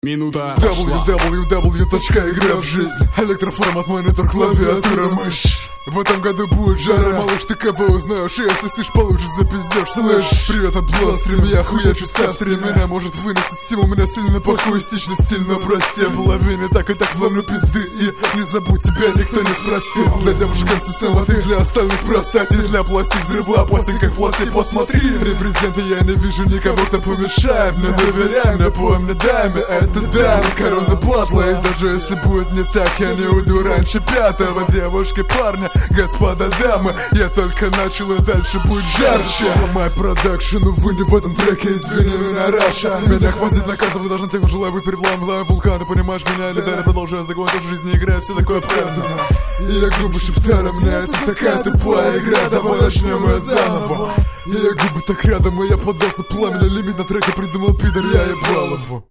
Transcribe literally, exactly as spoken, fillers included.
Минута дабл ю дабл ю дабл ю точка игра в жизнь. Электроформат, монитор, клавиатура, мышь. В этом году будет жара, малыш, ты кого узнаешь? И если слышь, получишь за пиздец. Слышь, привет от бластерами, я хуячу с авторе. Меня может вынести стим, у меня сильно похуистичный стиль. Но прости, половине так и так вломлю пизды. И не забудь, тебя никто не спросил. Для девушек совсем, а ты для остальных простати. Для пластик взрыва, пластик как пластик, посмотри. Репрезента я не вижу никого, кто помешает мне. Доверяй мне, помни, дай мне это дай. Корона батла, и даже если будет не так, я не уйду раньше пятого. Девушки, парни, господа, дамы, я только начал, и дальше будет жарче. Мой продакшн, увы, не в этом треке, извини меня, Раша. Меня хватит на каждого, даже на тех, кто желает быть переплавным вулкана. Понимаешь меня или далее продолжаю закон, в жизни играю, все такое правильно. И я губы шептали мне, это такая тупая игра, давай начнем ее заново. И я губы так рядом, и я поддался пламени, лимит на треке придумал пидор, я ебал его.